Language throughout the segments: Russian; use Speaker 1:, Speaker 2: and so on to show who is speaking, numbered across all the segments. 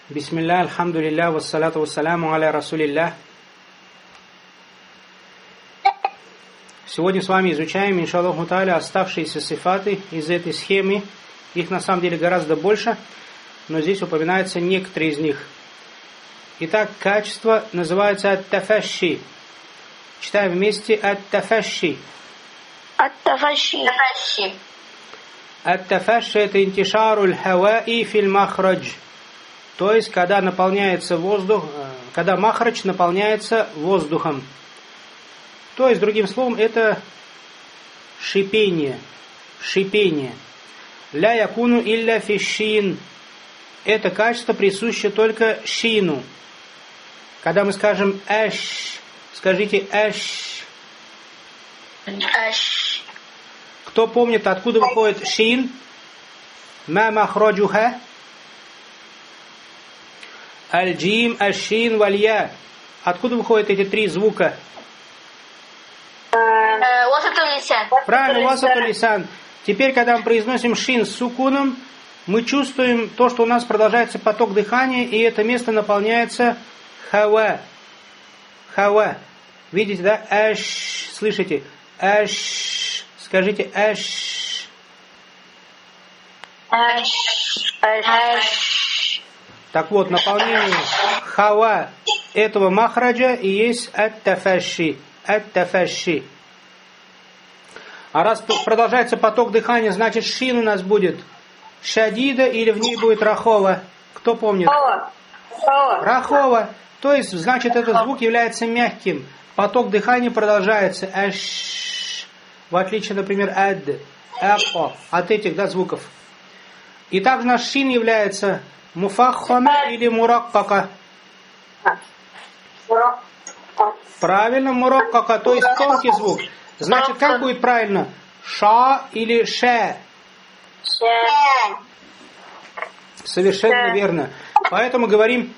Speaker 1: Бисмилля, альхамдулилля, вассалату вассаляму аля расулилля. Сегодня с вами изучаем, иншаллаху тааля, оставшиеся сифаты из этой схемы. Их на самом деле гораздо больше, но здесь упоминаются некоторые из них. Итак, качество называется ат-тафашши. Читаем вместе ат-тафашши.
Speaker 2: Ат-тафашши.
Speaker 1: Ат-тафашши — это интишаруль хаваи фил махрадж. То есть, когда наполняется воздух, когда махрадж наполняется воздухом. То есть, другим словом, это шипение. Шипение. Ля якуну илля фишин. Это качество присуще только шину. Когда мы скажем эш, скажите эш.
Speaker 2: Эш.
Speaker 1: Кто помнит, откуда выходит шин? Ма махраджуха? Аль-джим, аш-шин, валь-я. Откуда выходят эти три звука?
Speaker 2: Васату-лисан.
Speaker 1: Правильно, васату-лисан. Теперь, когда мы произносим шин с сукуном, мы чувствуем то, что у нас продолжается поток дыхания, и это место наполняется хава. Хава. Видите, да? Аш. Слышите? Аш. Скажите аш.
Speaker 2: Аш.
Speaker 1: Так вот, наполнение хава этого махраджа и есть ат-тафашши. Ат-тафашши. А раз продолжается поток дыхания, значит шин у нас будет шадида или в ней будет рахова. Кто помнит? Рахова. То есть, значит, этот звук является мягким. Поток дыхания продолжается. Аш. В отличие, например, ад, апо. От этих, да, звуков. И также наш шин является муфаххама или мураккака. Правильно, мураккака, то есть тонкий звук. Значит, как будет правильно? Ша или ше? Совершенно верно. Поэтому говорим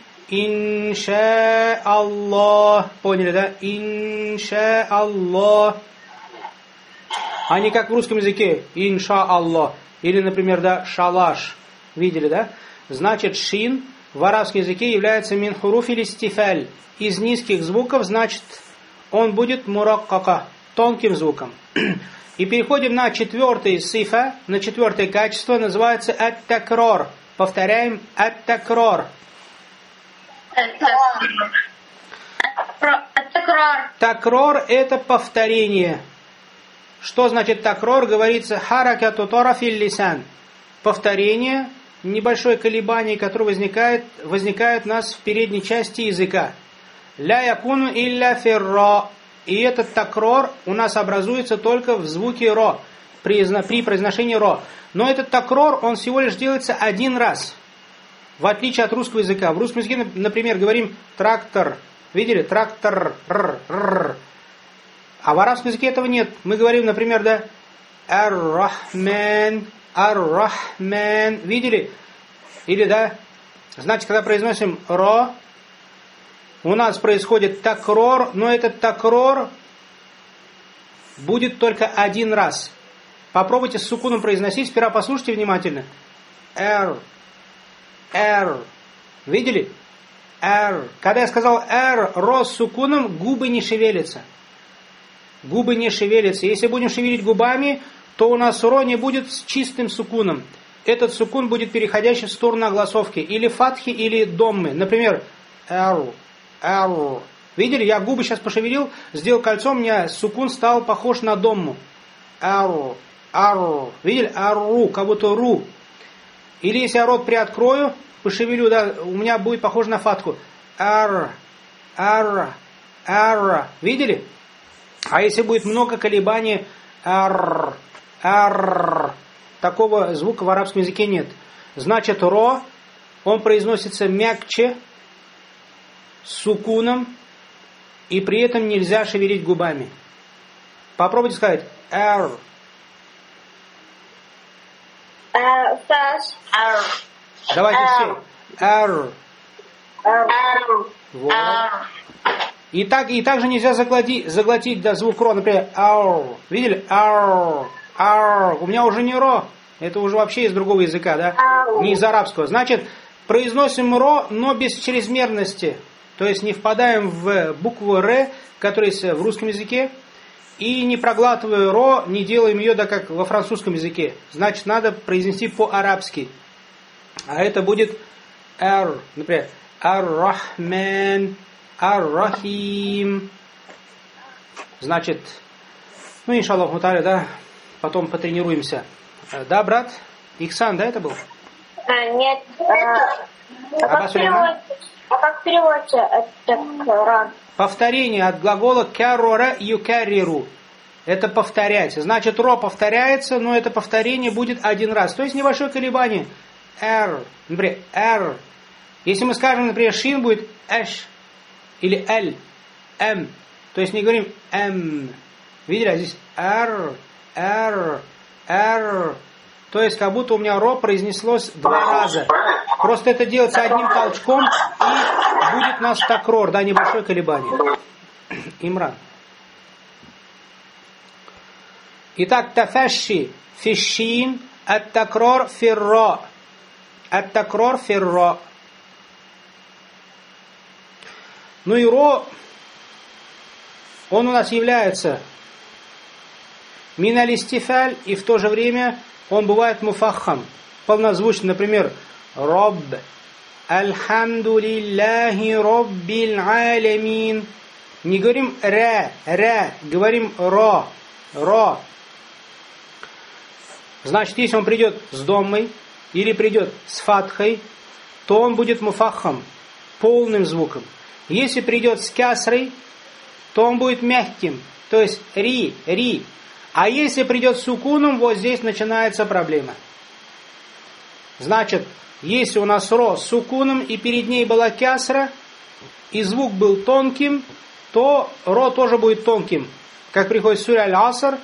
Speaker 1: инша-Аллах. Поняли, да? Инша-Аллах. А не как в русском языке. Инша-Аллах. Или, например, да, шалаш. Видели, да? Значит, шин в арабском языке является мин хуруф или стифаль. Из низких звуков, значит, он будет мураккака, тонким звуком. И переходим на четвертый сифа, на четвертое качество, называется ат-такрор. Повторяем, ат-такрор. Такрор — это повторение. Что значит такрор? Говорится харакату тарафил лисан. Повторение, небольшое колебание, которое возникает у нас в передней части языка. Ля якуну илля фирра. И этот такрор у нас образуется только в звуке ро, при произношении ро. Но этот такрор, он всего лишь делается один раз, в отличие от русского языка. В русском языке, например, говорим трактор. Видели? Трактор. А в арабском языке этого нет. Мы говорим, например, да, ар-рахман, ар-рахман. Видели? Или, да, значит, когда произносим ро, у нас происходит такрор, но этот такрор будет только один раз. Попробуйте с сукуном произносить. Сперва послушайте внимательно. Эр. Видели? Эр. Когда я сказал эр, ро с сукуном, губы не шевелятся. Губы не шевелятся. Если будем шевелить губами, то у нас ро не будет с чистым сукуном. Этот сукун будет переходящий в сторону огласовки. Или фатхи, или доммы. Например, эр. Видели? Я губы сейчас пошевелил, сделал кольцо, у меня сукун стал похож на домму. Ару. Видели? Ару, как будто ру. Или если я рот приоткрою, пошевелю, да, у меня будет похоже на фатху. Ар. Видели? А если будет много колебаний, ар. Такого звука в арабском языке нет. Значит, ро, он произносится мягче, с сукуном, и при этом нельзя шевелить губами. Попробуйте сказать эр. Давайте все. Эр. Вот. И также нельзя заглотить да, звук ро, например, ау. Видели? Ау. У меня уже не ро. Это уже вообще из другого языка, да? Не из арабского. Значит, произносим ро, но без чрезмерности. То есть не впадаем в букву р, которая есть в русском языке, и не проглатывая ро, не делаем ее, да, как во французском языке. Значит, надо произнести по-арабски. А это будет ар, например, ар-рахман, ар-рахим. Значит, ну, иншаллах муталя, да, потом потренируемся. Да, брат? Ихсан, да, это был?
Speaker 2: Нет. Как переводится такрар?
Speaker 1: Повторение от глагола карора юкарриру. Это повторять. Значит, ро повторяется, но это повторение будет один раз. То есть небольшое колебание. Р. Например, р. Если мы скажем, например, шин будет эш. Или эль. М. То есть не говорим м. Видели? А здесь р. Р. Р. То есть как будто у меня ро произнеслось 2 раза. Просто это делается одним толчком, и будет у нас такрор, да, небольшое колебание. Имран. Итак, тафаши фишин, ат-такрор фирро. Ат-такрор фирро. Ну и ро, он у нас является миналистифаль, и в то же время он бывает муфаххам, полнозвучный, например, Рабб, Альхамдулиллахи Раббил Алямин. Не говорим ра, говорим ро. Значит, если он придет с доммой или придет с фатхой, то он будет муфаххам, полным звуком. Если придет с кясрой, то он будет мягким, то есть ри. А если придет с сукуном, вот здесь начинается проблема. Значит, если у нас ро с сукуном, и перед ней была кясра, и звук был тонким, то ро тоже будет тонким. Как приходит в суре Аль-Аср,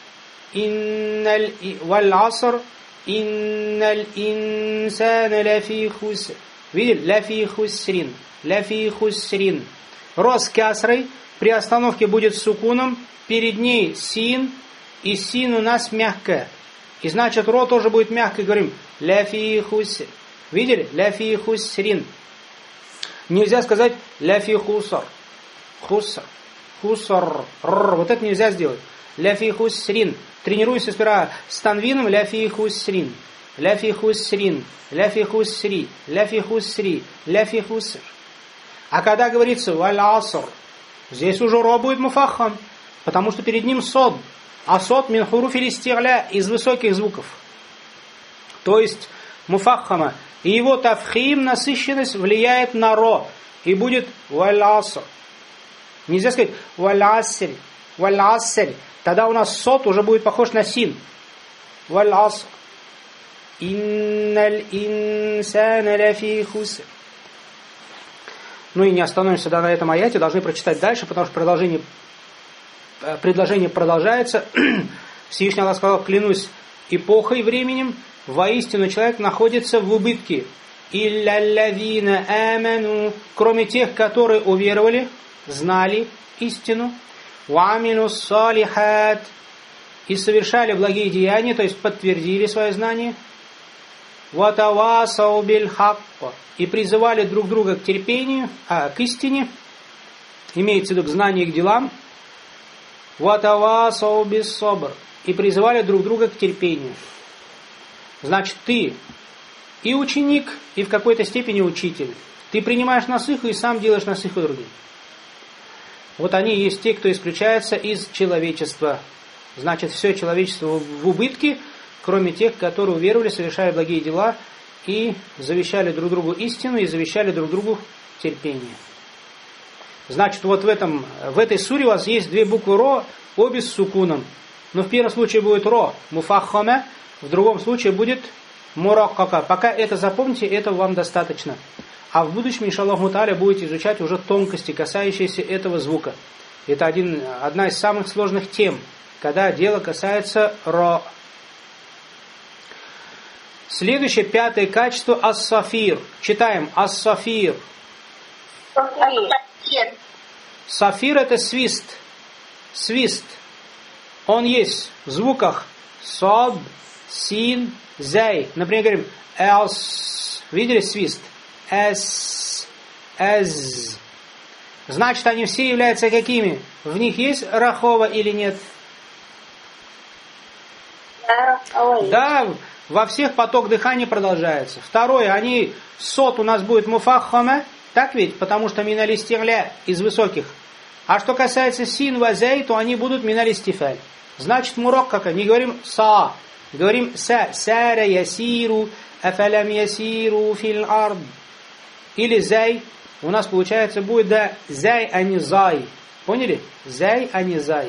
Speaker 1: валь-Аср, инналь инсана лафи хуср. Видели? Лафи хусрин. Ро с кясрой, при остановке будет с сукуном, перед ней син, и син у нас мягкая. И значит, ро тоже будет мягкой. Говорим, ляфи хуср. Видели? Ляфи хусрин. Нельзя сказать ляфи хусар. Хусар. Вот это нельзя сделать. Ляфи хусрин. Тренируемся сперва с танвином. Ляфи хусрин. Ляфи хусрин. Ляфи хусри. Ляфи хусри. Ляфи хуср. А когда говорится валь-аср, здесь уже ро будет муфаххам, потому что перед ним сод. А сод мин хуруф иль-исти'ля, из высоких звуков. То есть муфаххама. И его тафхим, насыщенность, влияет на ро. И будет валь-аср. Нельзя сказать валь-аср. Тогда у нас сод уже будет похож на син. Валь-аср. Инналь инсана лафи хуср. Ну и не остановимся на этом аяте, должны прочитать дальше, потому что предложение продолжается. Всевышний Аллах сказал: клянусь эпохой, временем, воистину человек находится в убытке. Илля-лавина аману, кроме тех, которые уверовали, знали истину, вамилу салихат, и совершали благие деяния, то есть подтвердили свое знание, ватавасау биль хакка, и призывали друг друга к терпению, к истине, имеется в виду к знанию и к делам, ватавасау бис собр, и призывали друг друга к терпению. Значит, ты и ученик, и в какой-то степени учитель. Ты принимаешь насыху и сам делаешь насыху другим. Вот они есть те, кто исключается из человечества. Значит, все человечество в убытке, кроме тех, которые уверовали, совершали благие дела и завещали друг другу истину, и завещали друг другу терпение. Значит, вот в этой суре у вас есть 2 буквы ро, обе с сукуном. Но в первом случае будет ро, муфаххама, в другом случае будет мураккака. Пока это запомните, этого вам достаточно. А в будущем, иншаллах мута'аля, будете изучать уже тонкости, касающиеся этого звука. Это одна из самых сложных тем, когда дело касается ро. Следующее, 5-е качество, ас-сафир. Читаем, ас-сафир. Сафир — это свист. Свист. Он есть в звуках сад, син, зай. Например, говорим ас. Видели свист? эс, эз. Значит, они все являются какими? В них есть рахова или нет? Да, во всех поток дыхания продолжается. Второе, они, сот у нас будет муфаххама, так ведь? Потому что миналистирля из высоких. А что касается син вазей, то они будут миналистифаль. Значит, мураккака, не говорим са, говорим са, сара ясиру, афалям ясиру фил ард. Или зай, у нас получается будет, да, зай, а не зай. Поняли? Зай, а не зай.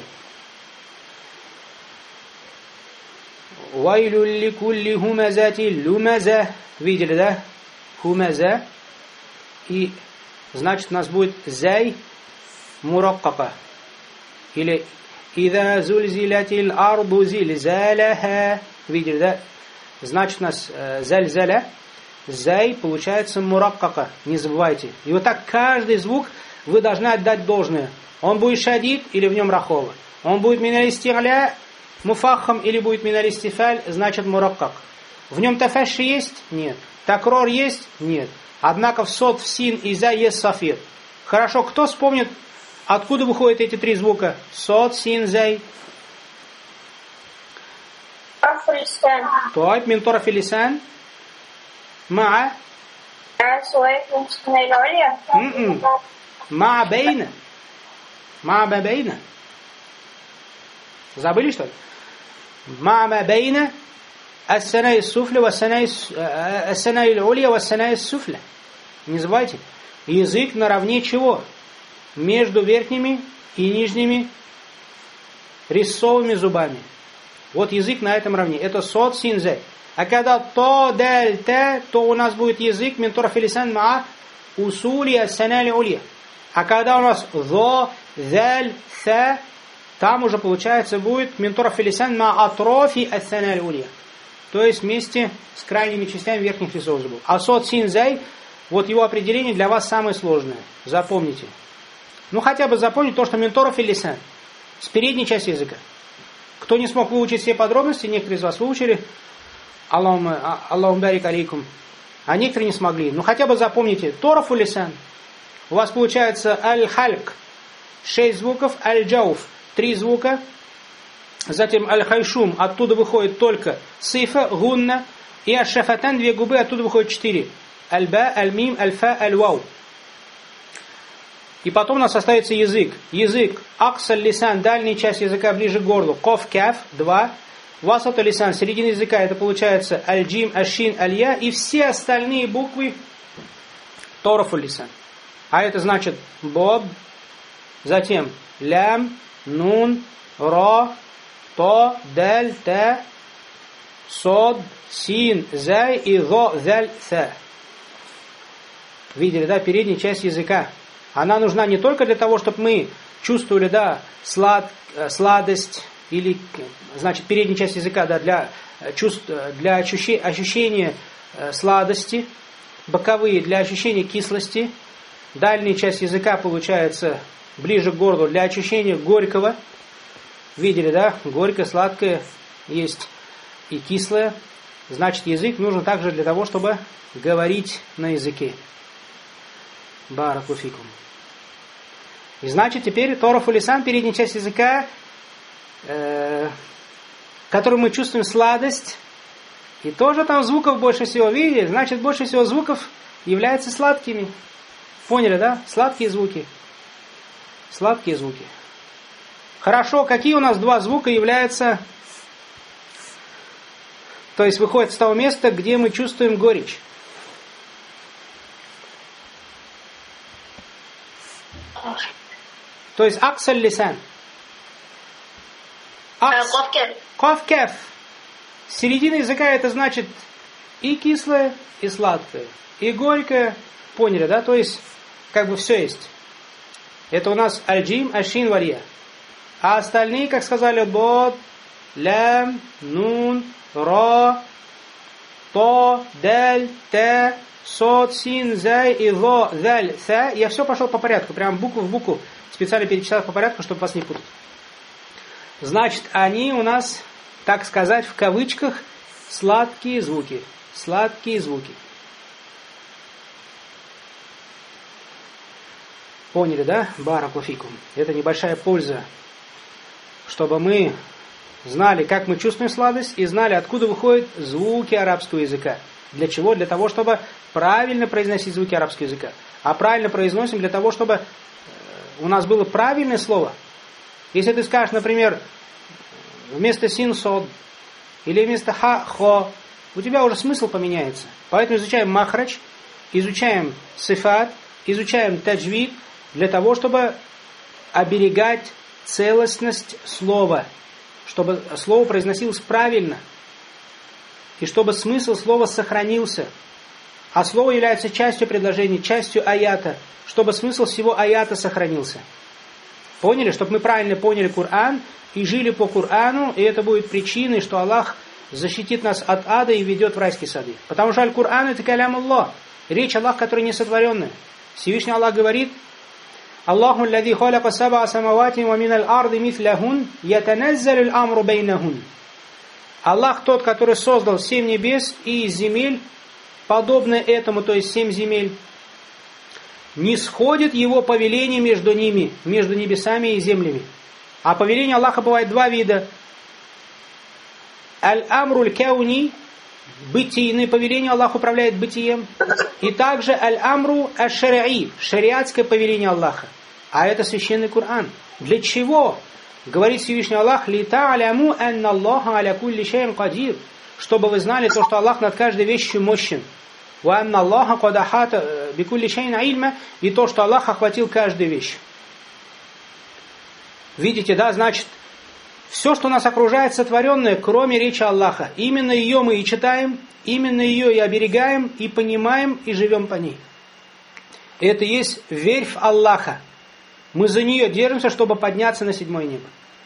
Speaker 1: Вайлю ликулли хумазати люмаза. Видели, да? Хумаза. И, значит, у нас будет зай мураккака. Или «Ида зульзилятил арду зильзаляха». Видели, да? Значит, у нас зальзаля, зай, получается мураккака. Не забывайте. И вот так каждый звук вы должны отдать должное. Он будет шадид или в нем рахова. Он будет миналистирля, муфаххам или будет миналистифаль, значит мураккак. В нем тафаши есть? Нет. Такрор есть? Нет. Однако в сот, в син и за есть сафир. Хорошо, кто вспомнит, откуда выходят эти три звука? Сот, син, зай. طيب من طرف اللسان مع مع بين مع ما بين. Забыли, что ли? مع ما بين الثنايا السفلى والثنايا العليا والثنايا السفلى. Не забывайте. Язык наравне чего? Между верхними и нижними резцовыми зубами. Вот язык на этом равне. Это сот, син, зай. А когда то, даль, та, то у нас будет язык мин торф лисан ма усули ас-санали улья. А когда у нас зо, заль, са, там уже получается будет мин торф лисан ма атрофи ас-санали улья. То есть вместе с крайними частями верхних резцовых зубов. А сот, син, зай, вот его определение для вас самое сложное. Запомните. Ну хотя бы запомните то, что мин торф лисан с передней части языка. Кто не смог выучить все подробности, некоторые из вас выучили, Аллахум барик алейкум, а некоторые не смогли. Ну хотя бы запомните, торф лисан. У вас получается аль-хальк, 6 звуков, аль-джауф, 3 звука, затем аль-хайшум, оттуда выходит только сифа, гунна, и аш-шафатан, 2 губы, оттуда выходит 4. Аль-ба, аль-мим, аль-фа, аль-вау. И потом у нас остается язык. Язык, аксаль лисан, дальняя часть языка ближе к горлу. Коф, кяф, 2. Васата лисан, середина языка, это получается аль-джим, аш-шин, аль-я. И все остальные буквы торфу лисан. А это значит боб, затем лям, нун, ро, то, даль, та, сод, син, зай и зо, заль, са. Видели, да, передняя часть языка. Она нужна не только для того, чтобы мы чувствовали, да, сладость, или, значит, передняя часть языка, да, для ощущения сладости, боковые для ощущения кислости, дальняя часть языка получается ближе к горлу для ощущения горького. Видели, да, горькое, сладкое есть и кислое. Значит, язык нужен также для того, чтобы говорить на языке. Баракуфикум. И значит, теперь торфу лисан, передняя часть языка, которой мы чувствуем сладость, и тоже там звуков больше всего, видели? Значит, больше всего звуков являются сладкими. Поняли, да? Сладкие звуки. Сладкие звуки. Хорошо, какие у нас 2 звука являются, то есть выходят с того места, где мы чувствуем горечь? То есть аксаль лисан. Коф кеф. Середина языка это значит и кислое, и сладкое, и горькое. Поняли, да? То есть как бы все есть. Это у нас аль-джим, аш-шин, валия. А остальные, как сказали, бод, лям, нун, ро, то, даль, та, сот, син, зай, и зо, заль, са. Я все пошел по порядку, прям букву в букву. Специально перечислял по порядку, чтобы вас не путать. Значит, они у нас, так сказать, в кавычках, сладкие звуки. Сладкие звуки. Поняли, да? Баракулфикум. Это небольшая польза, чтобы мы знали, как мы чувствуем сладость, и знали, откуда выходят звуки арабского языка. Для чего? Для того, чтобы правильно произносить звуки арабского языка. А правильно произносим для того, чтобы у нас было правильное слово. Если ты скажешь, например, вместо син сод или вместо ха хо, у тебя уже смысл поменяется. Поэтому изучаем махрач, изучаем сифат, изучаем таджвид для того, чтобы оберегать целостность слова, чтобы слово произносилось правильно, и чтобы смысл слова сохранился. А слово является частью предложения, частью аята, чтобы смысл всего аята сохранился. Поняли? Чтобы мы правильно поняли Коран и жили по Корану, и это будет причиной, что Аллах защитит нас от ада и ведет в райские сады. Потому что Аль-Кур'ан это калям Аллах, речь Аллаха, которая не сотворенная. Всевышний Аллах говорит: Аллаху аллади халяка саба самавати ва миналь арды митляхун ятаназзалю амру бейнахун. Аллах тот, который создал 7 небес и из земель, подобно этому, то есть 7 земель, не сходит его повеление между ними, между небесами и землями. А повеление Аллаха бывает два вида. Аль-амруль кауни, бытийное повеление, Аллах управляет бытием. И также аль-амру аш-шари'и, шариатское повеление Аллаха. А это священный Коран. Для чего? Говорит Всевышний Аллах: «Ли та'аляму анна Аллаха аля кулли шайин кадир», чтобы вы знали то, что Аллах над каждой вещью мощен. «Ва анна Аллаха кад ахата бикулли шайин ильма», и то, что Аллах охватил каждую вещь. Видите, да, значит, все, что нас окружает, сотворенное, кроме речи Аллаха. Именно ее мы и читаем, именно ее и оберегаем, и понимаем, и живем по ней. Это и есть верфь Аллаха. Мы за нее держимся, чтобы подняться на 7-е небо.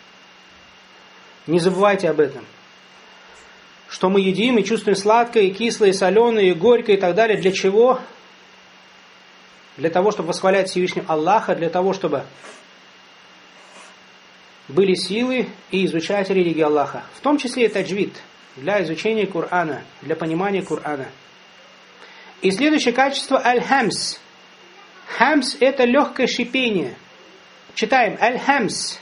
Speaker 1: Не забывайте об этом. Что мы едим и чувствуем сладкое, и кислое, и соленое, и горькое, и так далее. Для чего? Для того, чтобы восхвалять Всевышнего Аллаха, для того, чтобы были силы и изучать религию Аллаха. В том числе и таджвид, для изучения Корана, для понимания Корана. И следующее качество аль-хамс. Хамс – это легкое шипение. Читаем аль-хамс.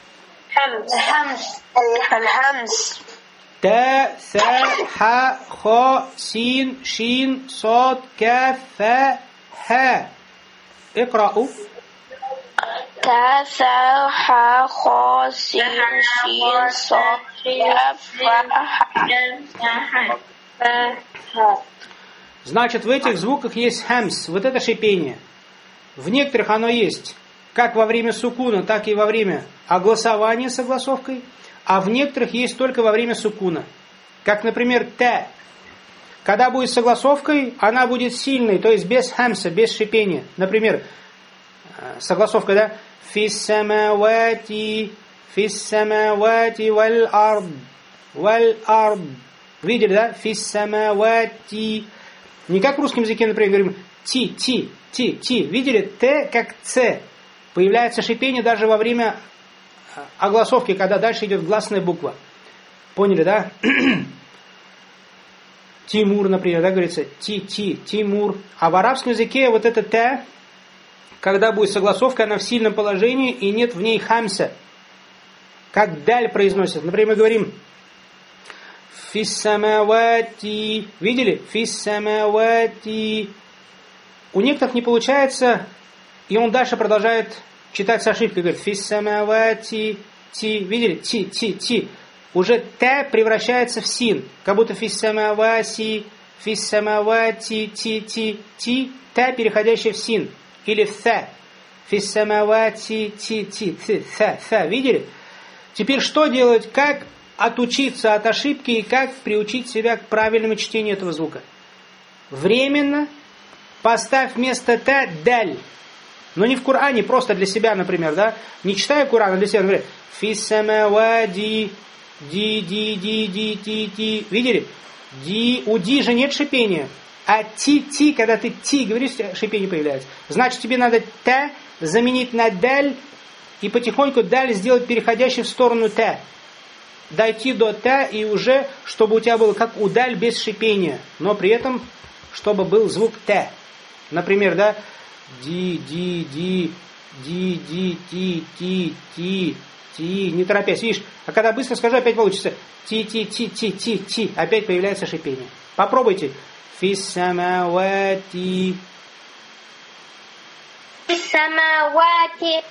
Speaker 2: Аль-хамс.
Speaker 1: Та, са, ха, хо, син, шин, сод, каф, фа, ха. Икрау.
Speaker 2: Та, са, ха, хо, син, шин, сод, каф, фа, ха.
Speaker 1: Значит, в этих звуках есть хамс, вот это шипение. В некоторых оно есть как во время сукуна, так и во время огласования с огласовкой, а в некоторых есть только во время сукуна. Как, например, т. Когда будет с огласовкой, она будет сильной, то есть без хамса, без шипения. Например, с огласовкой, да? Фиссамавати валь ард. Видели, да? Фиссамавати. Не как в русском языке, например, говорим ти. Видели? Т как ц. Появляется шипение даже во время огласовки, когда дальше идет гласная буква. Поняли, да? Тимур, например, да, говорится Тимур. А в арабском языке вот это т, когда будет согласовка, она в сильном положении и нет в ней хамса. Как даль произносят. Например, мы говорим фиссамавати. Видели? Фиссамавати. У некоторых не получается, и он дальше продолжает читать с ошибкой. Говорит фиссамавати. Видели? Ти. Уже т превращается в син. Как будто фиссамавати, ти, т, переходящее в син. Или в th. Фиссамавати, th. Видели? Теперь что делать? Как отучиться от ошибки и как приучить себя к правильному чтению этого звука? Временно поставь вместо т даль. Но не в Коране, просто для себя, например, да? Не читая Коран, а для себя, например, фиссамавади, ди. Видели? У ди же нет шипения. А ти, когда ты ти говоришь, шипение появляется. Значит, тебе надо т заменить на даль и потихоньку даль сделать переходящей в сторону т. Дойти до т и уже, чтобы у тебя было как у даль без шипения, но при этом, чтобы был звук т. Например, да, ди, Ти. Не торопясь, видишь? А когда быстро скажу, опять получится. Ти. Опять появляется шипение. Попробуйте. Фиссамавати.
Speaker 2: Фиссамавати.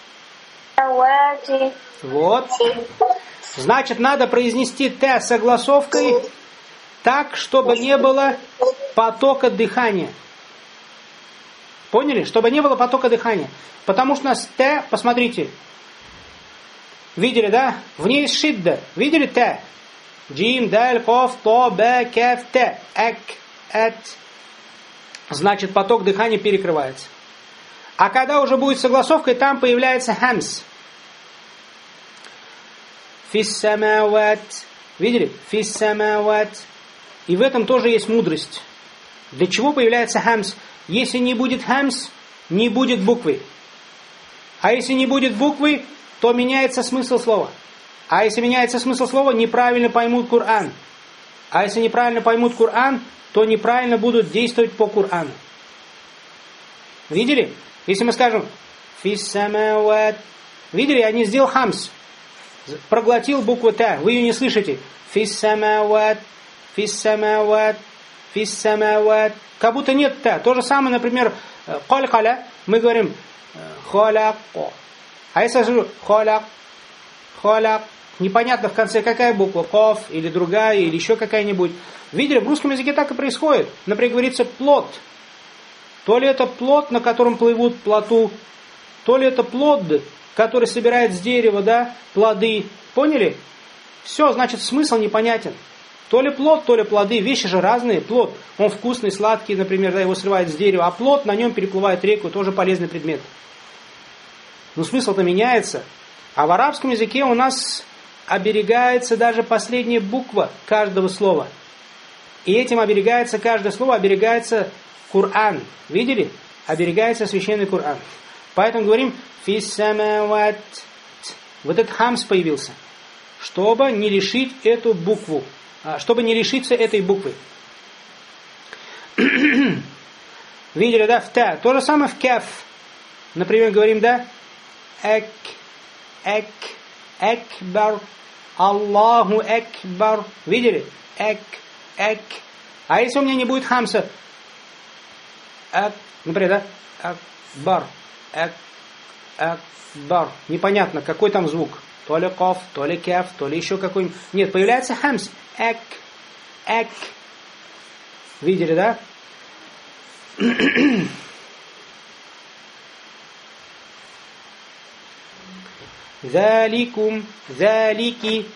Speaker 1: Вот. Значит, надо произнести Т с согласовкой так, чтобы не было потока дыхания. Поняли? Чтобы не было потока дыхания. Потому что у нас Т, посмотрите. Видели, да? В ней есть шидда. Видели Т? Джим, даль, коф, то, б, кеф, Т. Эк, эт. Значит, поток дыхания перекрывается. А когда уже будет согласовка, там появляется хамс. Фиссамават. Видели? Фиссамават. И в этом тоже есть мудрость. Для чего появляется хамс? Если не будет хамс, не будет буквы. А если не будет буквы, то меняется смысл слова. А если меняется смысл слова, неправильно поймут Коран. А если неправильно поймут Коран, то неправильно будут действовать по Корану. Видели? Если мы скажем фиссамават. Видели? Я не сделал хамс. Проглотил букву Т. Вы ее не слышите. Фиссамават. Как будто нет Т. То же самое, например, калькаля. Мы говорим халяко. А если я скажу халяк, непонятно в конце какая буква. Ков или другая, или еще какая-нибудь. Видели? В русском языке так и происходит. Например, говорится плод. То ли это плод, на котором плывут плоту, то ли это плод, который собирает с дерева, да, плоды. Поняли? Все, значит, смысл непонятен. То ли плод, то ли плоды. Вещи же разные. Плод, он вкусный, сладкий, например, да, его срывают с дерева. А плод, на нем переплывает реку, тоже полезный предмет. Но смысл-то меняется. А в арабском языке у нас оберегается даже последняя буква каждого слова. И этим оберегается каждое слово, оберегается Коран. Видели? Оберегается священный Коран. Поэтому говорим фиссамават. Вот этот хамс появился. Чтобы не лишить эту букву. Чтобы не лишиться этой буквы. Видели, да? В Та. То же самое в Каф. Например, говорим, да? Экбар. Аллаху экбар. Видели? Эк. А если у меня не будет хамса? Например, да? Акбар. Непонятно, какой там звук. То ли каф, то ли кеф, то ли еще какой-нибудь. Нет, появляется хамс. Эк. Видели, да? Заликум, залики,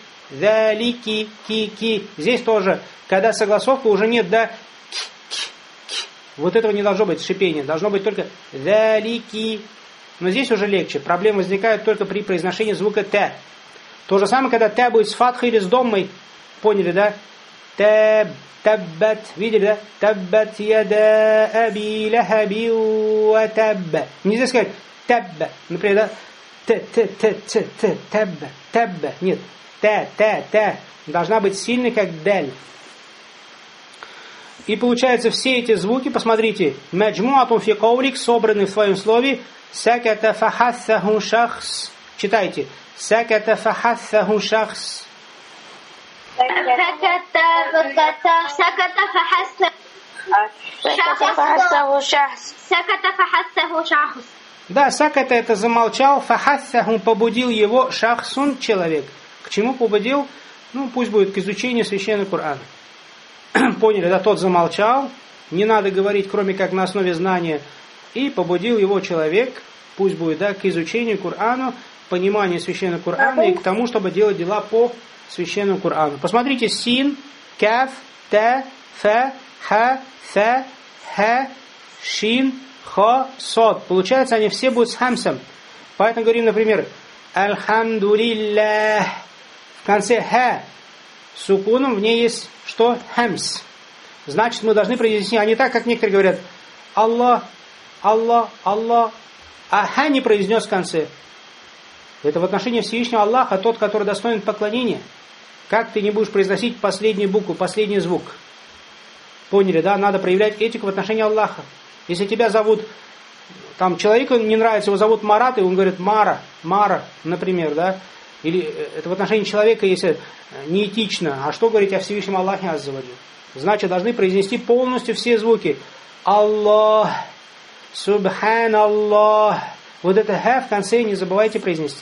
Speaker 1: ки. Здесь тоже, когда согласовка уже нет, да? Вот этого не должно быть шипения. Должно быть только залики. Но здесь уже легче. Проблемы возникают только при произношении звука Т. То же самое, когда Т будет с фатхой или с доммой. Поняли, да? Таббат. Видели, да? Таббат яда аби лахаби ва табба. Нельзя сказать табба. Например, да? Табба. Нет. Т. Должна быть сильной, как даль. И получается, все эти звуки, посмотрите, маджмуатун фи каулик, собраны в своем слове, саката фахассаху шахс. Читайте. Саката фахассаху шахс.
Speaker 2: Саката фахассаху шахс.
Speaker 1: Да, саката это замолчал, фахассаху побудил его, шахсун человек. К чему побудил? Ну, пусть будет к изучению священного Корана. Поняли, да, тот замолчал, не надо говорить, кроме как на основе знания, и побудил его человек, пусть будет, да, к изучению Корану, пониманию священного Корана и к тому, чтобы делать дела по священному Корану. Посмотрите, син, каф, та, фа, ха, са, ха, шин, хо, сод. Получается, они все будут с хамсом. Поэтому говорим, например, альхамдулиллах. В конце ха сукуном в ней есть что? Хамс. Значит, мы должны произнести, а не так, как некоторые говорят, Аллах, а ха не произнес в конце. Это в отношении Всевышнего Аллаха, тот, который достоин поклонения. Как ты не будешь произносить последнюю букву, последний звук? Поняли, да? Надо проявлять этику в отношении Аллаха. Если тебя зовут Там человеку не нравится, его зовут Марат, и он говорит Мара, например, да? Или это в отношении человека, если неэтично. А что говорить о Всевышнем Аллахе Азза ва Джаль? Значит, должны произнести полностью все звуки. Аллах, Субханаллах. Вот это ха в конце не забывайте произнести.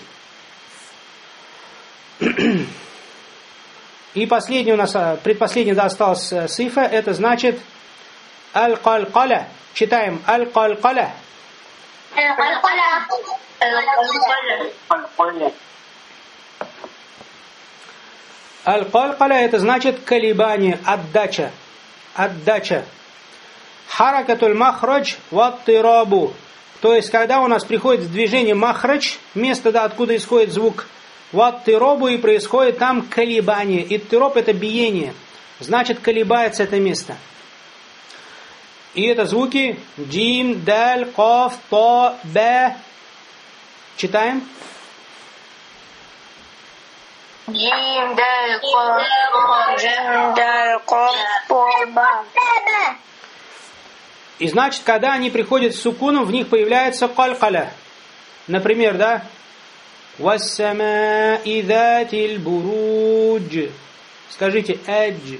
Speaker 1: И последний у нас, предпоследний, да, осталось сифа, это значит аль-каль-каля. Читаем аль-каль-каля. Аль-каль-каля это значит колебание, отдача. Харакатуль махрадж ваттирабу. То есть, когда у нас приходит в движение махрадж, место, да, откуда исходит звук, ваттирабу, и происходит там колебание. Иттираб это биение. Значит, колебается это место. И это звуки джим, даль, каф, та, ба. Читаем.
Speaker 2: Джим, даль, каф, та, ба.
Speaker 1: И значит, когда они приходят с сукуном, в них появляется калькаля. Например, да? Вассамаи затиль бурудж. Скажите адж.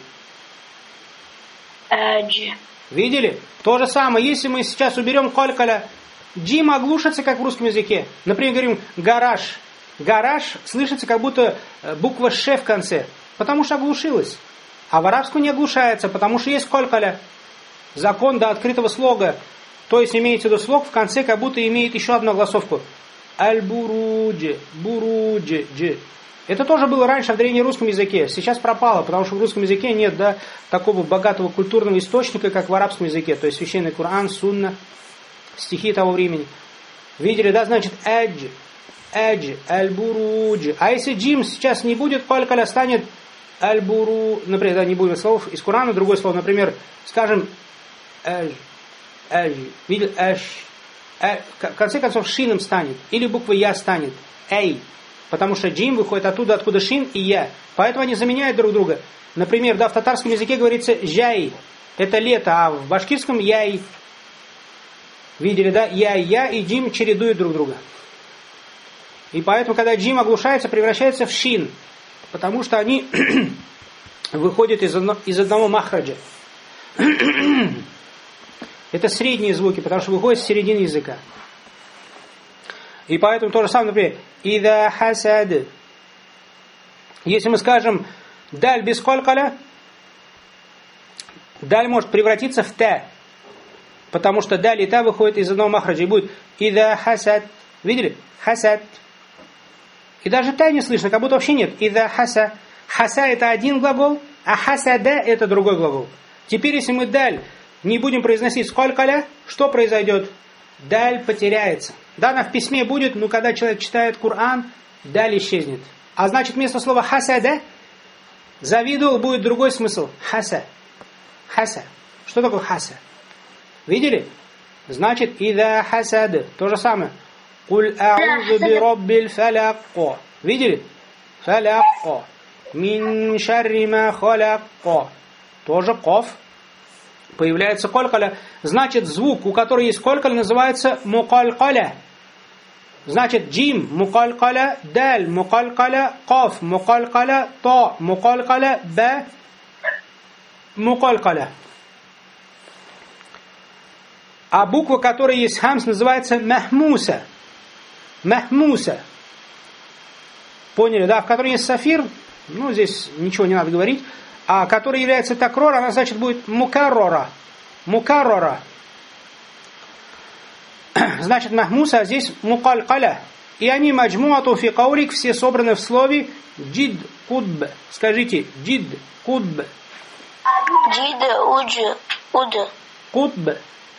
Speaker 1: Видели? То же самое, если мы сейчас уберем калькаля, джим оглушится, как в русском языке. Например, говорим гараж. Гараж слышится, как будто буква ш в конце, потому что оглушилась. А в арабском не оглушается, потому что есть калькаля. Закон до открытого слога. То есть имеется в виду слог в конце, как будто имеет еще одну огласовку. Аль-буруджи, буруджи. Это тоже было раньше в древнерусском языке. Сейчас пропало, потому что в русском языке нет, да, такого богатого культурного источника, как в арабском языке. То есть священный Коран, сунна, стихи того времени. Видели, да, значит эдж, аль-буруджи. А если джим сейчас не будет, калькаля станет аль-буру, например, да, не будет слов из Корана, другое слово, например, скажем, видел, в конце концов шином станет, или буква я станет, эй, потому что джим выходит оттуда, откуда шин и я, поэтому они заменяют друг друга. Например, да, в татарском языке говорится жай, это лето, а в башкирском яй. Видели, да, я и джим чередуют друг друга. И поэтому, когда джим оглушается, превращается в шин, потому что они выходят из одного махраджа. Это средние звуки, потому что выходят с середины языка. И поэтому то же самое, например, «Ида хасад». Если мы скажем «даль без калькаля», «даль» может превратиться в «та», потому что «даль» и «та» выходит из одного махраджа, и будет «ида хасад». Видели? «Хасад». И даже «та» не слышно, как будто вообще нет. «Ида хаса». «Хаса» это один глагол, а «хасада» это другой глагол. Теперь, если мы «даль» не будем произносить «скалькаля», что произойдет? «Даль» потеряется. Да, она в письме будет, но когда человек читает Коран, «даль» исчезнет. А значит, вместо слова «хасада» завидовал будет другой смысл. «Хаса». «Хаса». Что такое «хаса»? Видели? Значит, «ида хасад». То же самое. «Куль а'узу би раббиль фаляк». Видели? «Фаляк». «Мин шарри ма халяк». Тоже «коф». Появляется калькаля. Значит, звук, у которого есть калькаля, называется мукалькаля. Значит, джим мукалькаля, даль мукалькаля, каф мукалькаля, та мукалькаля, ба мукалькаля. А буква, которая есть хамс, называется махмуса. Махмуса. Поняли, да? В которой есть сафир, ну, здесь ничего не надо говорить. А который является такрор, она, значит, будет мукаррора. Мукаррора. Значит, махмуса, а здесь мукалькаля. И они маджмуату фи каулик, все собраны в слове джид кудб. Скажите, джид кудб.
Speaker 2: Джид уд.
Speaker 1: Кудб.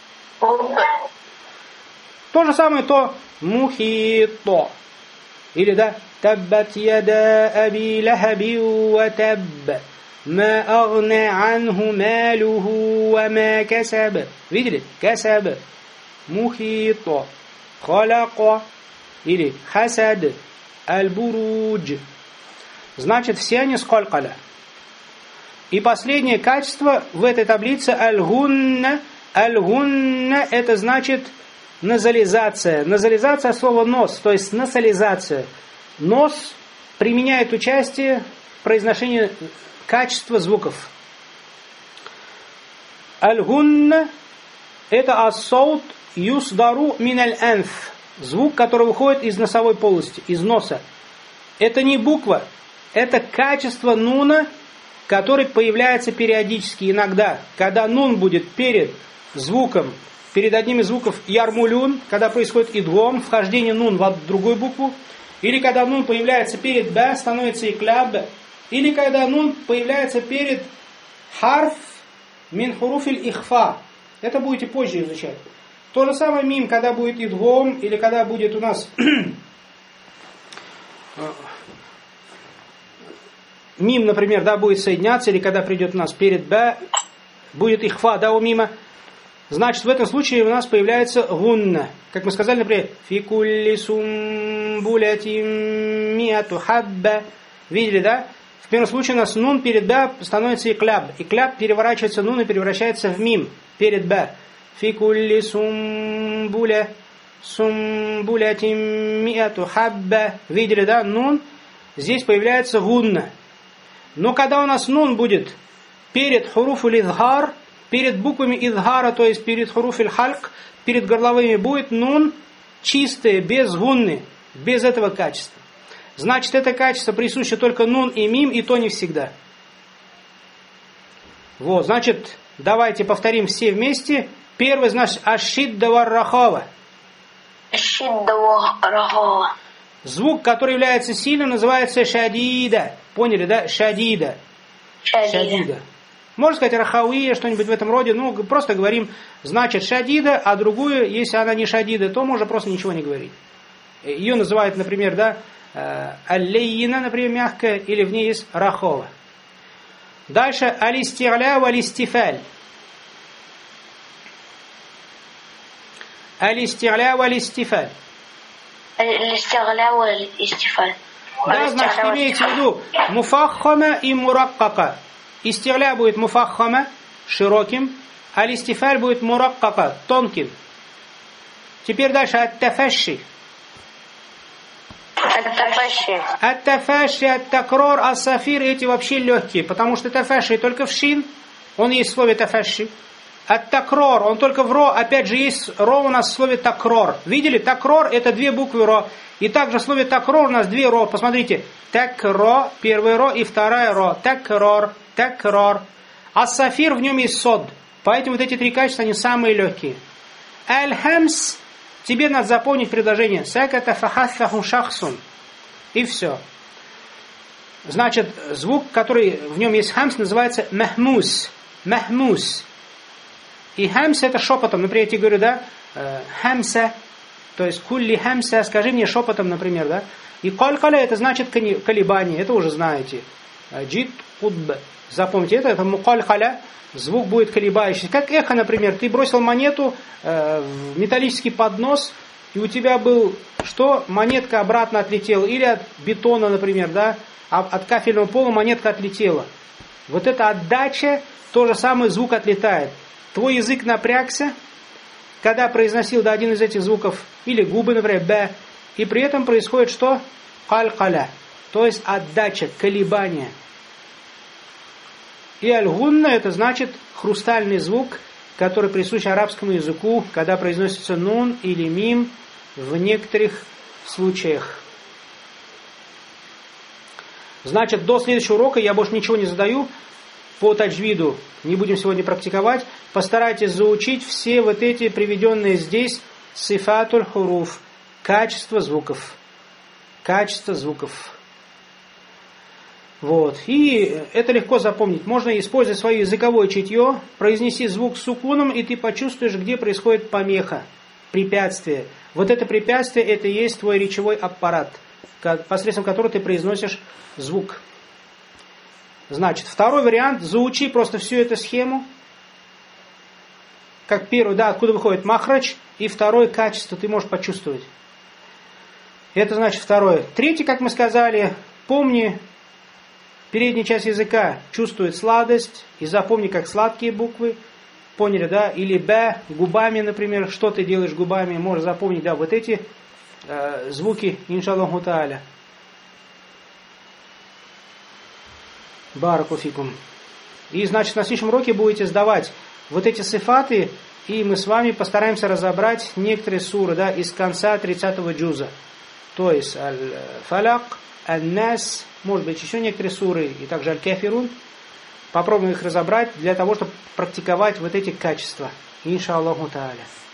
Speaker 1: То же самое, то мухито. Или, да, таббат яда аби лахаби ва табб. Ма агна анху малуху ва ма касаб. Видели? Касаб. Мухито. Халяко. Или хасад. Аль-бурудж. Значит, все они с калькаля. И последнее качество в этой таблице аль-гунна. Аль-гунна это значит назализация. Назализация слова нос, то есть насализация. Нос применяет участие в произношении качества звуков. Аль-гунна – это ас-саут юсдару мин аль-анф. Звук, который выходит из носовой полости, из носа. Это не буква, это качество нуна, который появляется периодически, иногда. Когда нун будет перед звуком, перед одним из звуков ярмулюн, когда происходит идгом, вхождение нун в другую букву, или когда нун появляется перед б, становится икляб, или когда нун появляется перед харф мин хуруфиль ихфа. Это будете позже изучать. То же самое мим, когда будет идгом, или когда будет у нас мим, например, да, будет соединяться, или когда придет у нас перед б, будет ихфа, да, у мима. Значит, в этом случае у нас появляется гунна. Как мы сказали, например, фи кулли сумбулятим миату хабба. Видели, да? В первом случае у нас нун перед б становится икляб. Икляб переворачивается нун и превращается в мим перед б. Фи кулли сумбулятим миату хабба. Видели, да? Нун. Здесь появляется гунна. Но когда у нас нун будет перед хуруфуль изгар, перед буквами изгара, то есть перед хуруфуль хальк, перед горловыми будет нун чистое, без гунны, без этого качества. Значит, это качество присуще только нун и мим, и то не всегда. Вот, значит, давайте повторим все вместе. Первый, значит, ашидда вар-рахава.
Speaker 2: Ашидда вар-рахава.
Speaker 1: Звук, который является сильным, называется шадида. Поняли, да? Шадида. Шадида. Можно сказать рахауия, что-нибудь в этом роде. Ну, просто говорим, значит, шадида, а другую, если она не шадида, то можно просто ничего не говорить. Ее называют, например, да, аллейна, например, мягкая, или в ней есть рахова. Дальше алисти'ля валистифаль. Алисти'ля валистифаль.
Speaker 2: Алисти'ля валистифаль.
Speaker 1: Да, значит, имеется в виду муфаххама и мураккака. Исти'ля будет муфаххама, широким, а листифаль будет мураккака, тонким. Теперь дальше ат-тафашши. Ат-тафашши, ат-такрор, ас-сафир, эти вообще легкие, потому что тафашши только в шин, он есть в слове тафашши. Ат-такрор, он только в ро, опять же есть ро у нас в слове такрор. Видели? Такрор это две буквы ро. И также в слове такрор у нас две ро. Посмотрите. Такро, первое ро и вторая ро. Такрор, такрор. А сафир в нем есть сод. Поэтому вот эти три качества, они самые легкие. Аль-хамс, тебе надо запомнить предложение. Саката фахассаху шахсун. И все. Значит, звук, который в нем есть хамс, называется махмус. Махмус. И хамс это шепотом. Например, я тебе говорю, да, хамса. То есть кулли хамса, скажи мне шепотом, например, да. И калькаля это значит колебание, это уже знаете. Джид кудб. Запомните, это мукалькаля, звук будет колебающий. Как эхо, например, ты бросил монету в металлический поднос, и у тебя был, что? Монетка обратно отлетела. Или от бетона, например, да, от кафельного пола монетка отлетела. Вот эта отдача, то же самое звук отлетает. Твой язык напрягся, когда произносил да, один из этих звуков, или губы, например, б, и при этом происходит что? Калькаля, то есть отдача, колебание. И аль-гунна это значит хрустальный звук, который присущ арабскому языку, когда произносится нун или мим в некоторых случаях. Значит, до следующего урока я больше ничего не задаю по таджвиду, не будем сегодня практиковать. Постарайтесь заучить все вот эти приведенные здесь сифатуль хуруф, качество звуков. Качество звуков. Вот. И это легко запомнить. Можно использовать свое языковое чутье, произнеси звук с сукуном, и ты почувствуешь, где происходит помеха, препятствие. Вот это препятствие, это и есть твой речевой аппарат, посредством которого ты произносишь звук. Значит, второй вариант, заучи просто всю эту схему, как первый, да, откуда выходит махрач, и второе качество ты можешь почувствовать. Это значит второе. Третье, как мы сказали, помни, передняя часть языка чувствует сладость, и запомни, как сладкие буквы. Поняли, да? Или б, губами, например, что ты делаешь губами, можешь запомнить, да, вот эти звуки, иншаллаху тааля. Баракуфикум. И, значит, на следующем уроке будете сдавать вот эти сифаты, и мы с вами постараемся разобрать некоторые суры, да, из конца 30-го джуза. То есть Аль-Фалак, Аль-Нас, может быть, еще некоторые суры, и также Аль-Кафирун. Попробуем их разобрать для того, чтобы практиковать вот эти качества. Иншаллаху тааля.